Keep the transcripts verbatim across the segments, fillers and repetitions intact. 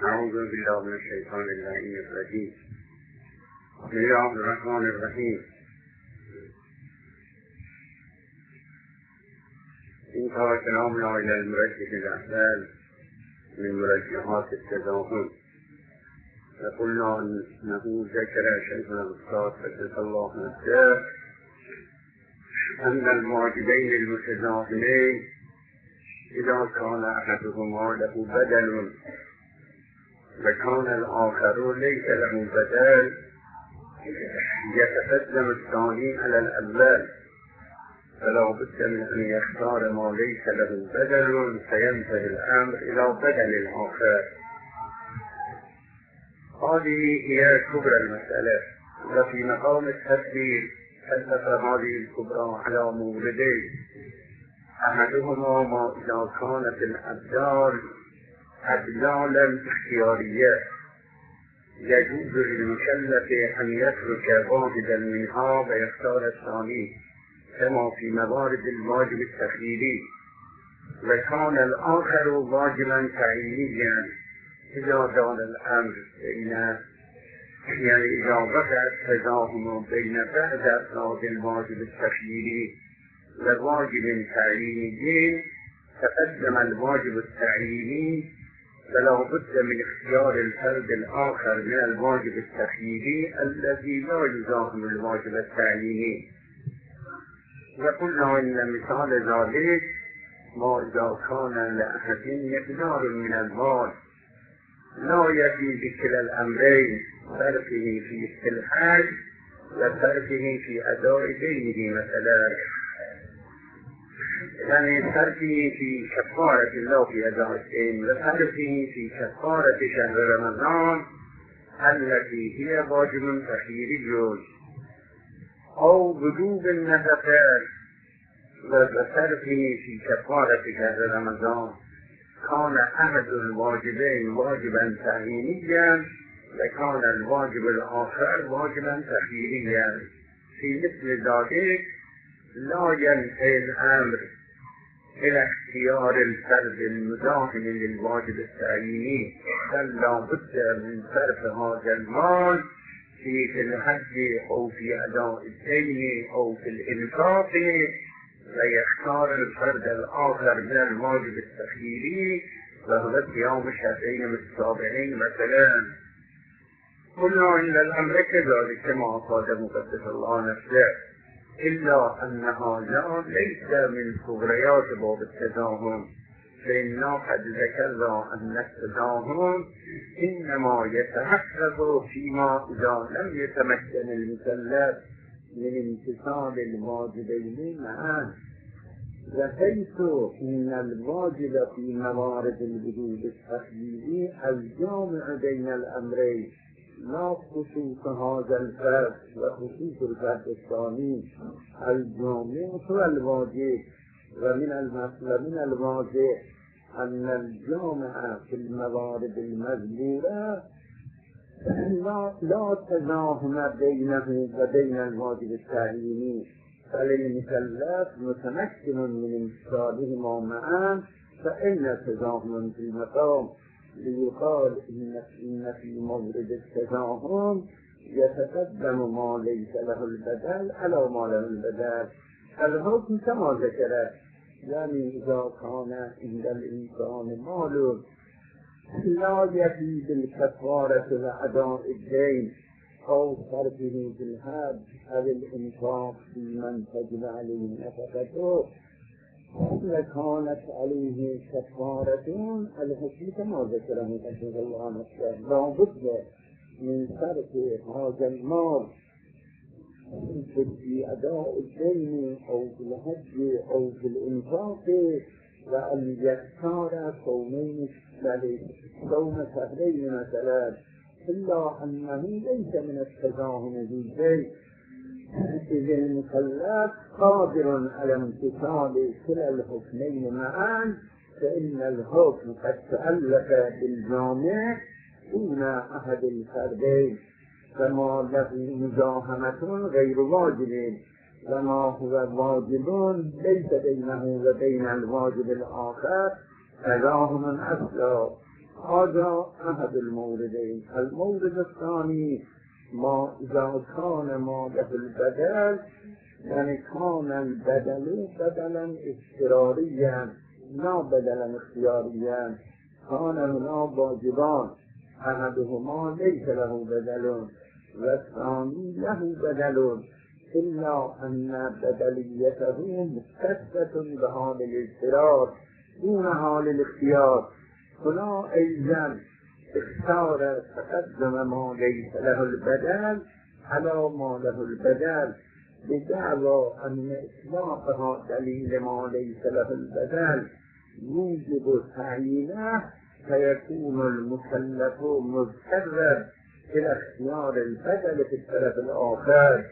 أعوذ بالله من الشيطان اللعين الرجيم. بسم الله الرحمن الرحيم. انتهى كلامنا إلى المرجح الأحلال من مرجحات التزاحم، فقلنا أنه ذكر شيخنا الأستاذ قدس الله نفسه أن الواجبين المتزاحمين إذا كان أحدهما له بدل وكان الآخر ليس له بدل يتقدم الثاني على الأول، فلا بد من أن يختار ما ليس له بدل فينتهي الأمر إلى بدل الآخر. هذه هي كبرى المسألة. وفي مقام التدبير أسس هذه الكبرى على موردين، أحدهما ما إذا كانت الأبدال أبدالا اختيارية يجوز للمكلف أن يترك واحدا منها ويختار الثاني كما في موارد الواجب التخييري، وكان الآخر واجبا تعيينيا إذا دار الأمر بين يعني إذا وقع التزاحم بين بعض أفراد الواجب التخييري وواجب تعييني تقدم الواجب التعييني، فلا بد من اختيار الفرد الآخر من الواجب التخييري الذي لا يزاحم الواجب التعييني. وقلنا إن مثال ذلك ما إذا كان لأحد مقدار من المال لا يفي بكلا الأمرين، فرقه في استلحاق وفرقه في أداء دينه، مثلا يعني فرقه في كفارة الله في أداء الدين وفرقه في كفارة شهر رمضان التي هي واجب تخييري أو وجوب النفقات، وفرقه في كفارة شهر رمضان كان أحد الواجبين واجبا تعيينيا وكان الواجب الآخر واجبا تخييريا. في مثل ذلك لا ينتهي الأمر إلى اختيار الفرد المزاحم للواجب التعييني، بل لا بد من صرف هذا المال في الحج أو في أداء الدين أو في الإنفاق، ويختار الفرد الآخر من الواجب التخييري وهو صيام شهرين متتابعين مثلا. قلنا إن الأمر كذلك كما أفاد مقدس الله نفسه، إلا أن هذا ليس من كبريات باب التزاحم، فإننا قد ذكرنا أن التزاحم إنما يتحقق فيما إذا لم يتمكن المكلف من امتثال الواجبين معا، وحيث إن الواجب في موارد الوجوب التخييري الجامع بين الأمرين لا خصوص هذا الفرد وخصوص الفرد الثاني الجامع هو الواجب، ومن ومن الواضح أن الجامع في الموارد المذكورة لا, لا تزاحم بينه وبين الواجب التعييني، فللمكلف متمكن من امتثالهما معا، فإن تزاحم في المقام ليقال إن, إن في مورد التزاحم يتقدم ما ليس له البدل على ما له البدل. الحكم كما ذكر، يعني إذا كان عند الإنسان مال لا يفي بالكفارة وأداء الدين أو صرفه بالحج أو الإنفاق في من تجب عليه نفقته وكانت عليه كفارة، الحكم كما ذكره قدس الله نفسه، لا بد من صرف هذا المال في أداء الدين أو في الحج أو في الإنفاق، وأن يختار صومين صوم شهرين مثلا، إلا أنه ليس من التزاحم في شيء، إذ المكلف قادر على امتثال كلا الحكمين معا، فإن الحكم قد تألف بالجامع دون أحد الفردين، فما له مزاحمة غير واجب، وما هو واجب ليس بينه وبين الواجب الآخر تزاحم أصلا، هذا أحد الموردين. المورد الثاني ما إذا كان ماده البدل، يعني كان البدل بدلا اضطراريا لا بدلا اختياريا، كان هنا واجبان، أحدهما ليس له بدل والثاني له بدل، إلا أن بدليته مختصة بحال الاضطرار دون حال الاختيار. هنا أيضا اختار تقدم ما ليس له البدل على ما له البدل بدعوى أن إطلاقها دليل ما ليس له البدل يوجب تعيينه، فيكون المكلف مضطرا إلى اختيار البدل في الطرف الآخر،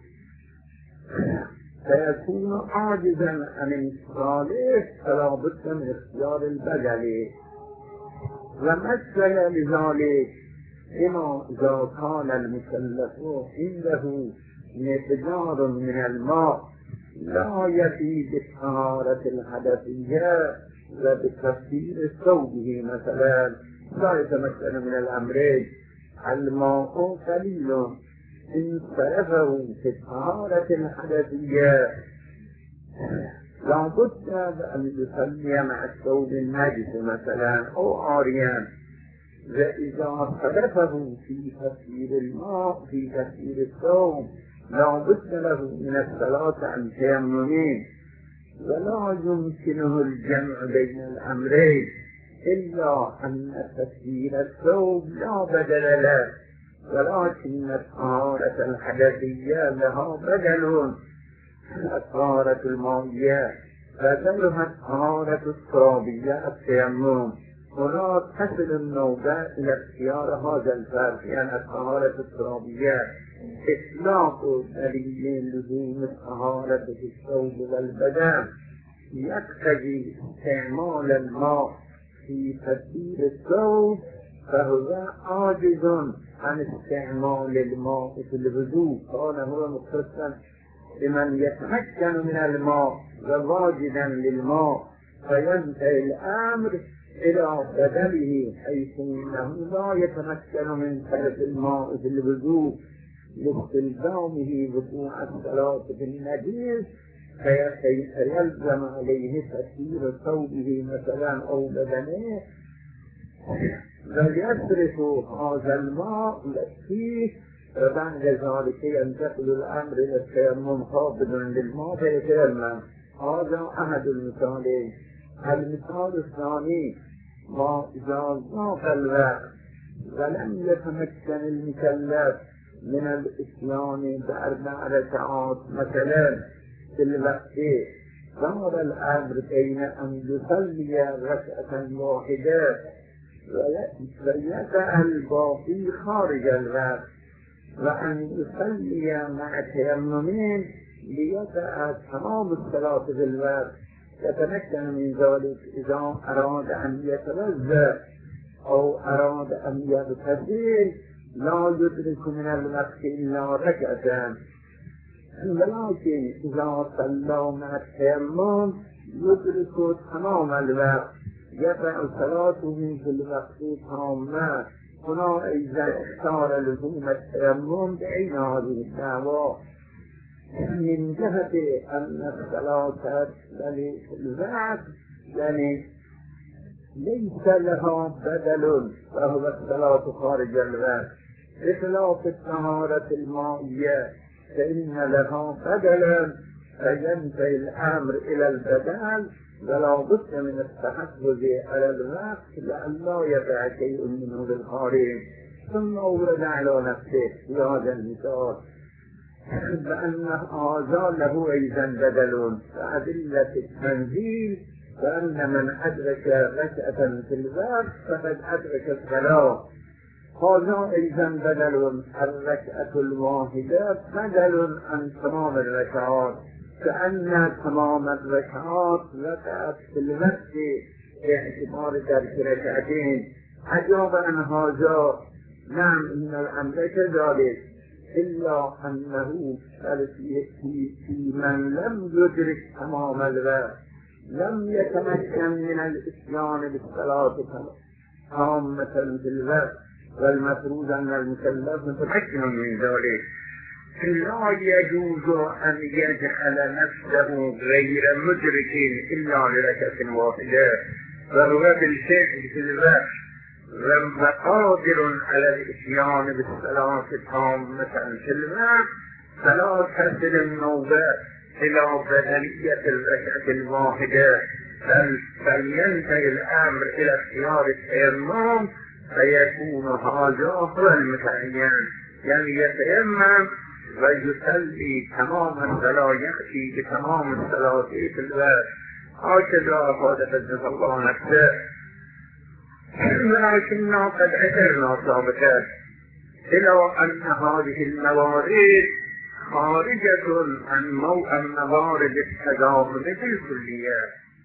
فيكون عاجزا عن انتقاله، فلا بد من اختيار البدل. ومثل لذلك بما إذا كان المكلف عنده مقدار من الماء لا يفي بالطهارة الحدثية وبتفسير ثوبه، مثلا لا يتمكن من الأمرين، الماء قليل إن صرفه في الطهارة الحدثية لا بد أن يصلي مع الثوب النجس مثلا أو عاريا، وإذا صرفه في تفسير الماء في تفسير الثوب لا بد له من الصلاة عن تيمم، ولا يمكنه الجمع بين الأمرين، إلا أن تفسير الثوب لا بدل له، ولكن الطهارة الحدثية لها بدل، الطهارة المائية بدلها الطهارة الترابية التيمم. هنا تصل النوبة إلى اختيار هذا الفرق، يعني الطهارة الترابية إطلاق دليل لزوم الطهارة في الثوب والبدن يقتضي استعمال الماء في تطهير الثوب، فهو عاجز عن استعمال الماء في الوضوء، كان هو مختصا بمن يتمكن من الماء وواجدا للماء، فينتهي الأمر إلى بدله، حيث إنه لا يتمكن من صرف الماء في الوضوء لاستلزامه وقوع الصلاة بالنجيس، فيلزم عليه تطهير ثوبه مثلا أو بدنه، ويصرف هذا الماء فيه، وبعد ذلك ينتقل الأمر إلى التيمم قابل للماء فيتيمم. هذا أحد المثالين. المثال الثاني ما إذا ضاق الوقت ولم يتمكن المكلف من الإتيان بأربع ركعات مثلا في الوقت، صار الأمر بين أن يصلي ركعة واحدة ويدع الباقي خارج الوقت، وأن يصلي مع تيممين ليدع تمام الصلاة في الوقت، يتمكن من ذلك إذا أراد أن يتوضأ أو أراد أن يغتسل لا يدرك من الوقت إلا ركعتان، ولكن إذا صلى مع التيمم يدرك تمام الوقت، يدع صلاته في الوقت تامة. هنا أيضا اختار لزوم التيمم بين هذه الدعوة من جهة أن الصلاة في الوقت يعني ليس لها بدل، فهو الصلاة خارج الوقت، بخلاف الطهارة المائية فإن لها بدلا، فينتهي الأمر إلى البدل، ولا بد من التحفظ على الوقت لئلا يقع شيء منه بالخارج. ثم أورد على نفسه في هذا المثال بأن هذا له أيضا بدل، فأدلة التنزيل فأن من أدرك ركعة في الوقت فقد أدرك الصلاة، هذا أيضا بدل، الركعة الواحدة بدل عن تمام الركعات، كأن تمام الركعات وقعت في الوقت باعتبار ترك ركعتين. أجاب عن هذا نعم إن الأمر كذلك، إلا أنه في, في من لم يدرك تمام الوقت لم يتمكن من الإتيان بالصلاة تامة في الوقت والمفروض أن المكلف متمكن من ذلك. لا يجوز أن يجعل نفسه غير مدرك إلا لركعة واحدة وهو بالفعل في الوقت وقادر على الإتيان بالصلاة تامة في الوقت، فلا تصل النوبة إلى بدنية الركعة الواحدة، بل فلينتهي الأمر إلى اختيار التيمم فيكون هذا هو المتعين، يعني يتيمم ويصلي تمام الصلاة، يأتي بتمام الصلاة في الوقت. هكذا أفاد حدث الله نفسه. ولكننا قد عثرنا سابقا إلى أن هذه الموارد خارجة عن موارد التداهم بالكلية،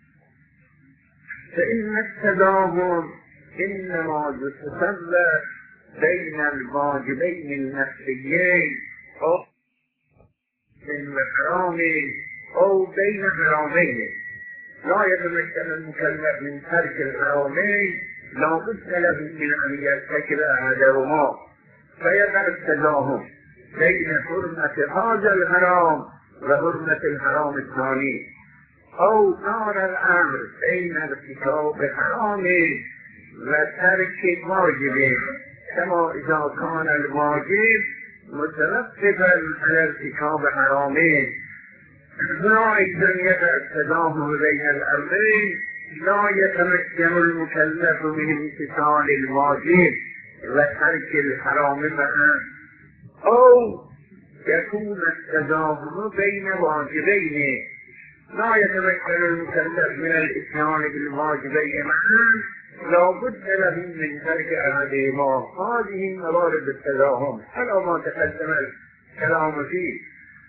فإن التداهم إنما يتسلى بين الواجبين النفسيين أو بين حرامين أو بين حرامين. لا يتمكن المكلف من ترك الحرامين، لا بد له من أن يرتكب أحدهما، فيقع التداهم بين حرمة هذا الحرام وحرمة الحرام الثاني، أو دار الأمر بين ارتكاب حرام وترك واجب، كما إذا كان الواجب مترتبا على ارتكاب حرامين. لا يقع التداهم بين الأمرين، لا يتمكن المكلف من امتثال الواجب وترك الحرام معا، أو يكون التداهم بين واجبين، لا يتمكن المكلف من الاتيان بالواجبين معا، لا بد له من ترك أحدهما. هذه موارد التداهم على ما تقدم الكلام فيه.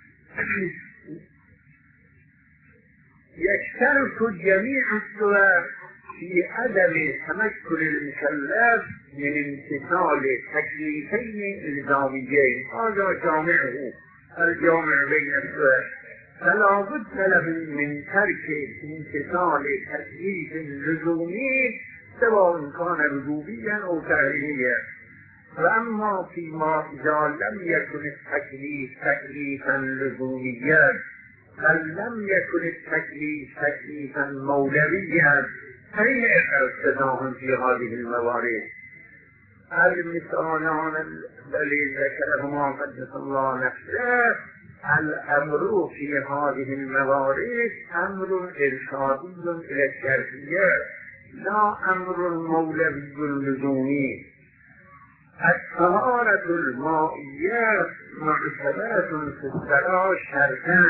يشترك جميع الصور في عدم تمكن المكلف من امتثال تكليفين الزاميين، هذا جامعه الجامع بين الصور، فلا بد له من ترك امتثال تكليف لزومي سواء كان وجوبيا او تحريميا. واما فيما اذا لم يكن التكليف تكليفا لزوميا بل لم يكن التكليف تكليفا مولويا، فإن التداهم في هذه الموارد. المثالان الذي ذكرهما قدس الله نفسه، الأمر في هذه الموارد أمر إرشادي إلى الشرعية، لا أمر مولوي لزومي. الطهارة المائية معتبرة في الصلاة شرطا،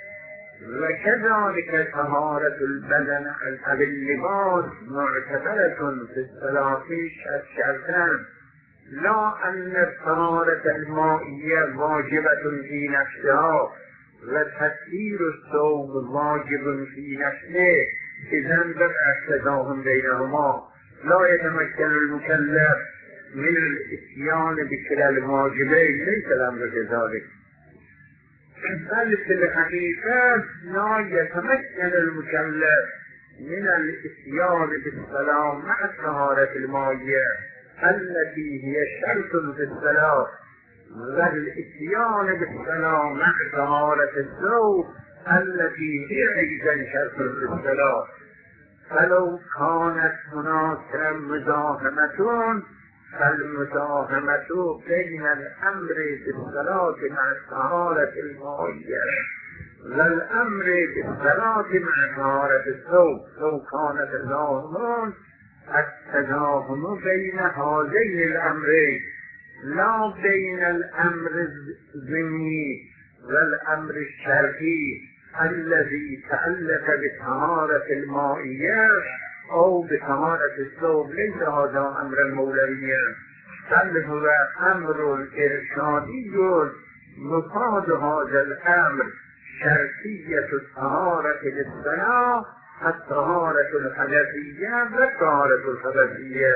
وكذلك طهارة البدن أو اللباس معتبرة في الصلاة شرطا، لا أن الطهارة المائية واجبة في نفسها وتسيير الثوب واجب في نفسه، إذن وقع التداهم بينهما. لا يتمكن المكلف من الاتيان بكلا الواجبين، ليس الأمر كذلك، بل في الحقيقة لا يتمكن المكلف من الاتيان بالصلاة مع الطهارة المائية التي هي شرط في الصلاة، والاتيان بالصلاة مع طهارة الثوب التي هي أيضا شرط في الصلاة. فلو كانت هناك مزاحمة فالمزاحمة بين الأمر بالصلاة مع الطهارة المائية والأمر بالصلاة مع طهارة الثوب، لو كان تزاحم التزاحم بين هذين الأمرين لا بين الأمر الضمني والأمر الشرعي الذي تعلق بالطهارة المائية أو بطهارة الثوب. ليس هذا أمرا مولويا، بل هو أمر إرشادي مفاد هذا الأمر شرطية الطهارة للصلاة، الطهارة الحدثية والطهارة الخبثية،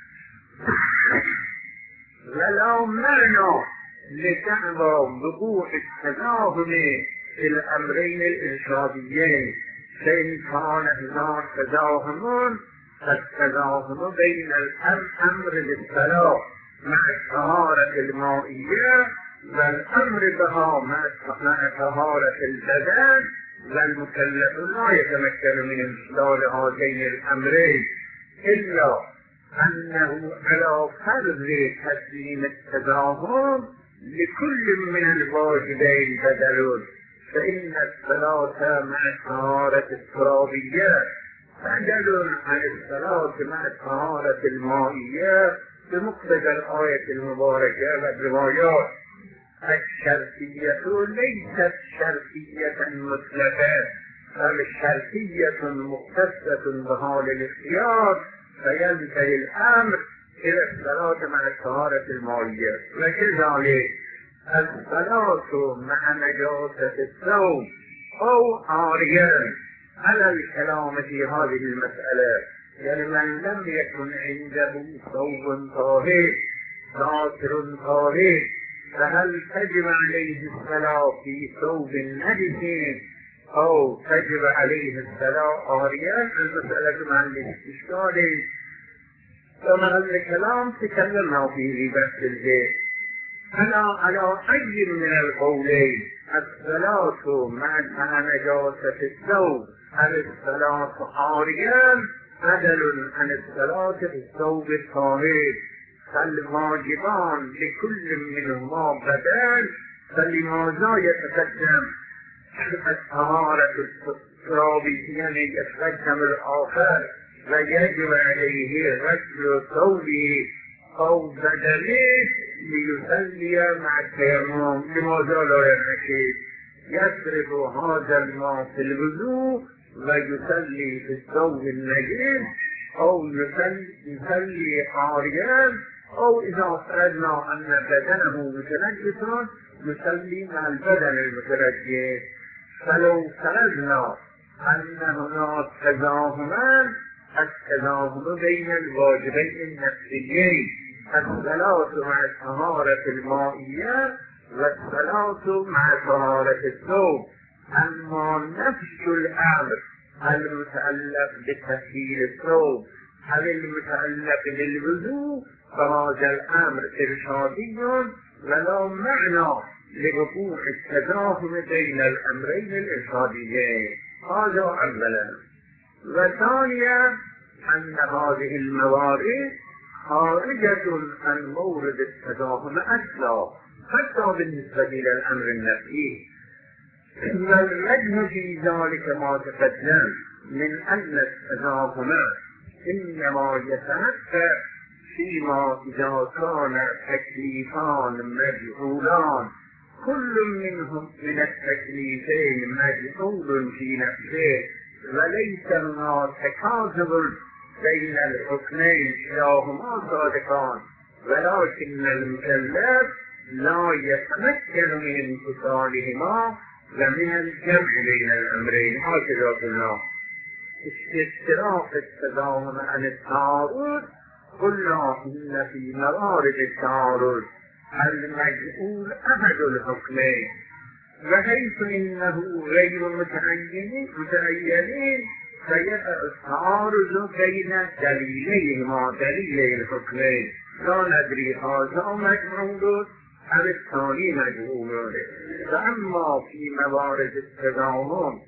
ولا معنى لدعوى وقوع التداهم في الأمرين الإرشاديين، فإن كان هناك تداهم التزاحم بین الامر بالصلاة مع الطهارة المائية والامر بها مع طهارة البدن والمكلف لا يتمكن من امتثال هذين الامرين الا انه على فرض تسليم التزاحم لكل من الواجبين بدل، فإن الصلاة مع الطهارة الترابية بدل عن الصلاة مع الطهارة المائية بمقتضى الآية المباركة والروايات. الشرطية ليست شرطية مطلقة بل شرطية مختصة بحال الاختيار، فينتهي الأمر إلى الصلاة مع الطهارة المائية. وكذلك الصلاة مع نجاسة الثوب أو عاريا على الكلام في هذه المسألة، يعني من لم يكن عنده ثوب طاهر ساتر طاهر فهل تجب عليه الصلاة في ثوب نجس أو تجب عليه الصلاة عاريا؟ المسألة مع الإشكال ومع الكلام تكلمنا فيه بحث البيت. أنا على أي من القولين الصلاة مع نجاسة الثوب هل الصلاة عاريا بدل عن الصلاة في الثوب الطاهر، فالواجبان لكل منهما بدل، فلماذا يتقدم الطهارة الترابية يعني يتقدم الآخر ويجب عليه غسل ثوبه أو بدنه ليصلي مع التيمم؟ لماذا لا ينكي يصرف هذا الماء في الوضوء ويصلي في الثوب النجس أو يصلي, يصلي عاريا، أو إذا فرضنا أن بدنه متنجس يصلي مع البدن المتنجس. فلو فرضنا أن هناك تزاحما التزاحم بين الواجبين النفسيين الصلاة مع الطهارة المائية والصلاة مع طهارة الثوب، أما نفس الأمر المتعلق بتسهيل الثوب هل المتعلق بالوضوء فهذا الأمر إرشادي ولا معنى لوقوع التزاحم بين الأمرين الإرشاديين. هذا أولا. وثانيا أن هذه الموارد خارجة عن مورد التزاحم أصلا حتى بالنسبة إلى الأمر النفسي، والوجه في ذلك ما تقدم من أن التزاحم إنما يتحقق فيما إذا كان تكليفان مجهولان كل منهم من التكليفين مجهول في نفسه وليس هناك تكاذب بين الحكمين كلاهما صادقان، ولكن المكلف لا يتمكن من انفصالهما ومن الجمع بين الأمرين. هكذا قلنا استشراق التزاحم عن التعارض قلنا إن في موارد التعارض المجهول أحد الحكمين، وحيث إنه غير متعين متعين فيقع التعارض بين دليليهما دليلي الحكمين، لا ندري هذا مجهول أو الثاني مجهول. فأما في موارد التزاحم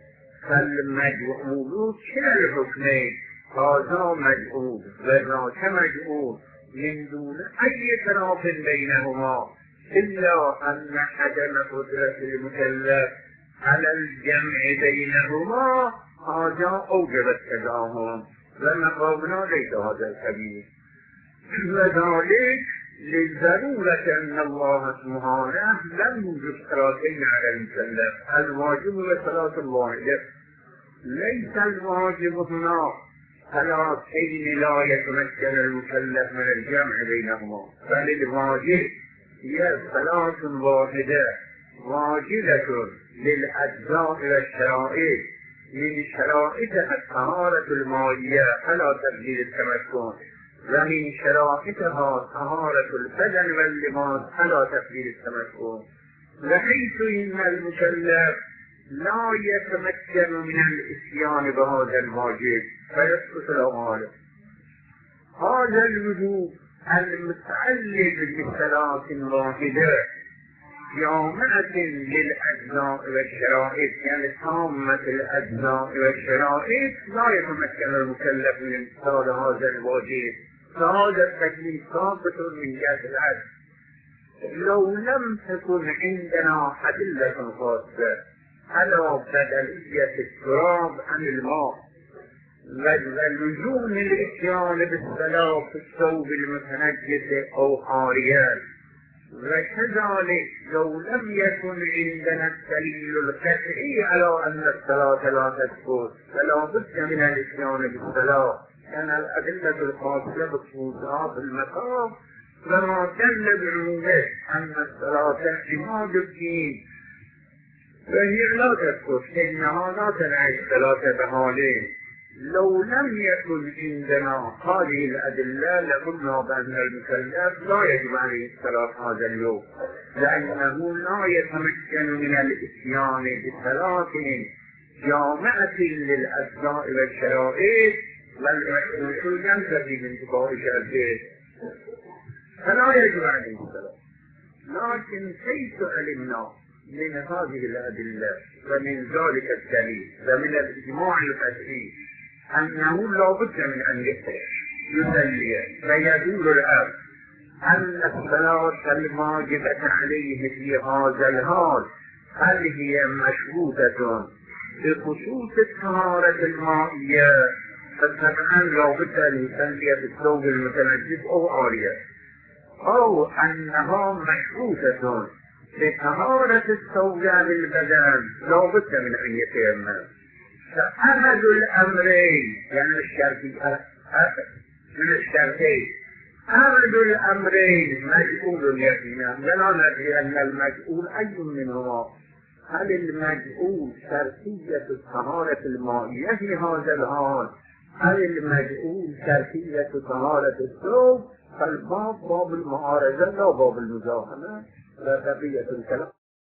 فالمجهول كلا الحكمين هذا مجهول وذاك مجهول من دون أي خلاف بينهما، إلا أن عدم قدرة المكلف على الجمع بينهما هذا أوجب التزاحم، ومقامنا ليس هذا الكبير. وذلك للضرورة أن الله سبحانه لم يوجب صلاتين على المكلف، الواجب والصلاة الواحدة، ليس الواجب هنا صلاتين لا يتمكن المكلف من الجمع بينهما، بل الواجب هي صلاة واحدة واجبة للأجزاء والشرائط، من شرائطها الطهارة المائية على تبديل التمكن، ومن شرائطها طهارة البدن واللباس على تبديل التمكن، بحيث إن المكلف لا يتمكن من الإتيان بهذا الواجب فيسقط الأعمال، هذا الوجوب المتعلق بصلاة واحدة جامعة للأجزاء والشرائط، يعني تامة الأجزاء والشرائط، لا يتمكن المكلف من امتثال هذا الواجب. فهذا التكليف ثابت من جهة العدل. لو لم تكن عندنا أدلة خاصة على بدلية التراب عن الماء ولزوم الاتيان بالصلاة في الثوب المتنجس أو عاريان، وكذلك لو لم يكن عندنا الدليل القطعي على أن الصلاة لا تسقط فلا بد من الاتيان بالصلاة، لأن الأدلة الخاصة بخصوصها في المقام وما دل بعمومه أن الصلاة عماد الدين فهي لا تسقط، إنها لا تنعي الصلاة بحالين. لو لم يكن عندنا هذه الأدلة لقلنا بأن المكلف لا يجب عليه الصلاة هذا اليوم، لأنه لا يتمكن من الإتيان بصلاة جامعة للأجزاء والشرائط والمشروط ينتفي من تباع شرطه، فلا يجب عليه الصلاة. لكن كيف علمنا من هذه الأدلة ومن ذلك الدليل ومن الإجماع القطعي أنه لا بد من أن يصلي فيدور الأمر أن الصلاة الواجبة عليه في هذا الحال هل هي مشروطة بخصوص الطهارة المائية، فطبعا لا بد أن يصلي في الثوب المتنجس أو عارية، أو أنها مشروطة بطهارة الثوب عن البدن لا بد من أن يتيمم. فأحد الأمرين يعني الشرطي من الشرطين أحد الأمرين مجهول يقينا، ولا ندري أن المجهول أي منهما، هل المجهول شرطية الطهارة المائية في هذا الحال، هل المجهول شرطية طهارة الثوب؟ فالباب باب المعارضة لا باب المزاحمة، لا بقية الكلام.